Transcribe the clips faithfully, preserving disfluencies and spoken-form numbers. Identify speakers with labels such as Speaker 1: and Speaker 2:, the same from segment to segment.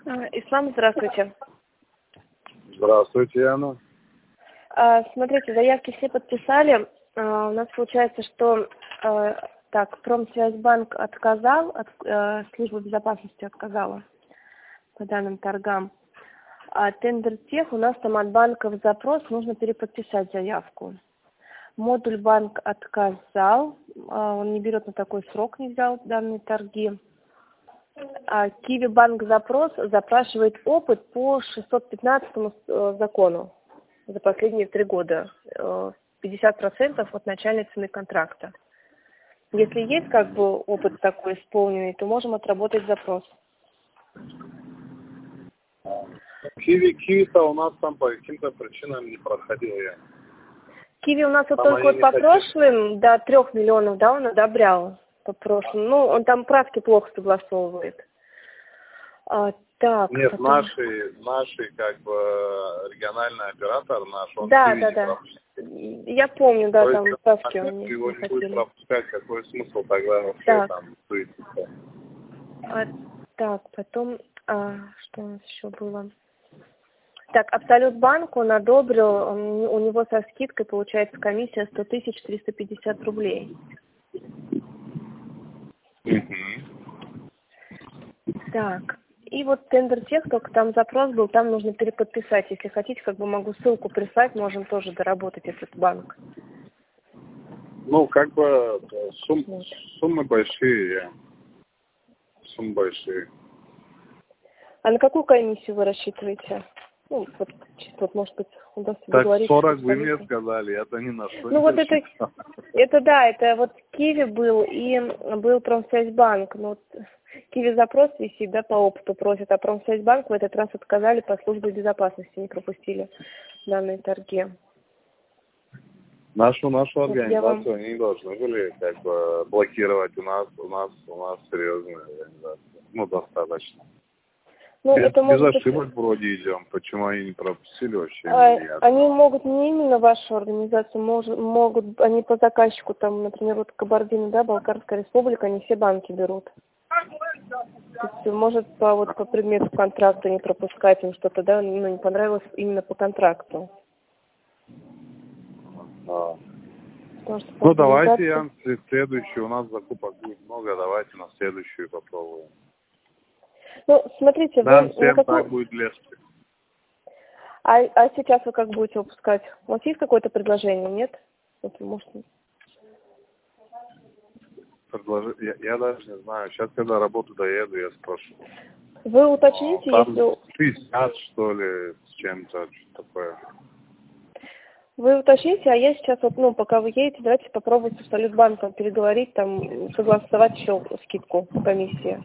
Speaker 1: А, Ислам, здравствуйте.
Speaker 2: Здравствуйте, Яна.
Speaker 1: А, смотрите, заявки все подписали. А, у нас получается, что а, так, Промсвязьбанк отказал, от, а, служба безопасности отказала по данным торгам. А Тендертех у нас там от банка в запрос, нужно переподписать заявку. Модуль банк отказал, а, он не берет на такой срок, не взял данные торги. А Киви банк запрос запрашивает опыт по шестьсот пятнадцатому закону за последние три года. пятьдесят процентов от начальной цены контракта. Если есть как бы опыт такой исполненный, то можем отработать запрос.
Speaker 2: Киви, Киви-то у нас там по каким-то причинам не проходил я.
Speaker 1: Киви у нас вот только вот по прошлым до трех миллионов, да, он одобрял. По прошлым. Ну, он там правки плохо согласовывает. А, так,
Speaker 2: Нет,
Speaker 1: потом...
Speaker 2: наши, наши, как бы, региональный оператор наш, он
Speaker 1: да,
Speaker 2: Киви
Speaker 1: да,
Speaker 2: не
Speaker 1: да.
Speaker 2: пропустил.
Speaker 1: Я помню, да,
Speaker 2: То
Speaker 1: там
Speaker 2: есть,
Speaker 1: правки
Speaker 2: если
Speaker 1: он не,
Speaker 2: его
Speaker 1: не
Speaker 2: не будет
Speaker 1: хотели.
Speaker 2: пропускать, какой смысл тогда вообще
Speaker 1: Так.
Speaker 2: там суетиться?
Speaker 1: А, так, потом, а, что у нас еще было? Так, Абсолют банк он одобрил, он, у него со скидкой получается комиссия сто тысяч триста пятьдесят рублей. Так, и вот Тендертех, только там запрос был, там нужно переподписать. Если хотите, как бы могу ссылку прислать, можем тоже доработать этот банк.
Speaker 2: Ну, как бы сум, суммы большие, суммы большие.
Speaker 1: А на какую комиссию вы рассчитываете? Ну, вот, вот может быть, удастся
Speaker 2: Так
Speaker 1: договориться.
Speaker 2: сорок вы мне сказали, это не на что.
Speaker 1: Ну вот это, это да, это вот Киви был и был Промсвязьбанк. Ну, вот Киви запрос висит, да, по опыту просит, а Промсвязьбанк в этот раз отказали по службе безопасности, не пропустили данные торги.
Speaker 2: Нашу нашу
Speaker 1: Вот
Speaker 2: организацию
Speaker 1: вам...
Speaker 2: они не должны были как бы блокировать. У нас у нас у нас серьезная организация. Ну, достаточно.
Speaker 1: Ну,
Speaker 2: без
Speaker 1: это
Speaker 2: без
Speaker 1: может
Speaker 2: ошибок
Speaker 1: быть...
Speaker 2: вроде идем. Почему они не пропустили вообще?
Speaker 1: А,
Speaker 2: Не
Speaker 1: они могут не именно вашу организацию, может, могут, они по заказчику, там, например, вот Кабардино, да, Балкарская республика, они все банки берут. То есть, может, по, вот, по предмету контракта не пропускать им что-то, да, ну, не понравилось именно по контракту.
Speaker 2: А.
Speaker 1: Что,
Speaker 2: Ну, давайте, я следующую, у нас закупок будет много, давайте на следующую попробуем.
Speaker 1: Ну, смотрите,
Speaker 2: Нам
Speaker 1: вы...
Speaker 2: всем
Speaker 1: какую...
Speaker 2: так будет легче.
Speaker 1: А, а сейчас вы как будете выпускать? У вас есть какое-то предложение, нет? Вот, может...
Speaker 2: Предложи... Я, я даже не знаю. Сейчас, когда работу доеду, я спрошу.
Speaker 1: Вы уточните,
Speaker 2: там
Speaker 1: если...
Speaker 2: шестьдесят, что ли, с чем-то, что такое.
Speaker 1: Вы уточните, а я сейчас, вот, ну, пока вы едете, давайте попробуйте с Абсолют банком переговорить, там, согласовать еще скидку по комиссии.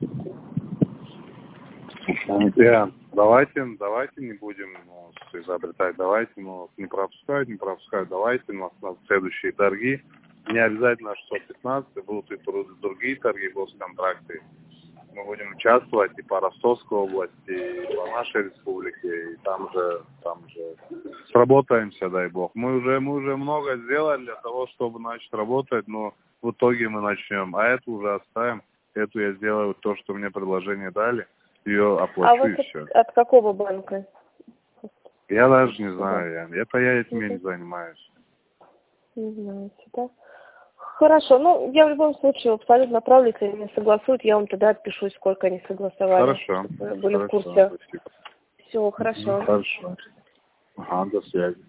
Speaker 2: Yeah. Давайте, давайте не будем ну, изобретать, давайте, ну, не пропускать, не пропускать, давайте у нас на следующие торги. Не обязательно шестьсот пятнадцать, будут и другие торги, госконтракты. Мы будем участвовать и по Ростовской области, и по нашей республике, и там же, там же сработаемся, дай бог. Мы уже, мы уже много сделали для того, чтобы начать работать, но в итоге мы начнем. А эту уже оставим, эту я сделаю то, что мне предложение дали, ее оплачу
Speaker 1: а
Speaker 2: и
Speaker 1: вы
Speaker 2: все.
Speaker 1: от, от какого банка?
Speaker 2: Я даже не знаю, я, это я этим
Speaker 1: не
Speaker 2: не занимаюсь.
Speaker 1: Не знаете, да? Хорошо, ну, я в любом случае абсолютно направлю, если они согласуют, я вам тогда отпишу, сколько они согласовали.
Speaker 2: Хорошо.
Speaker 1: Чтобы вы были
Speaker 2: Хорошо,
Speaker 1: в курсе.
Speaker 2: спасибо.
Speaker 1: Все, хорошо.
Speaker 2: Хорошо. Ага, до связи.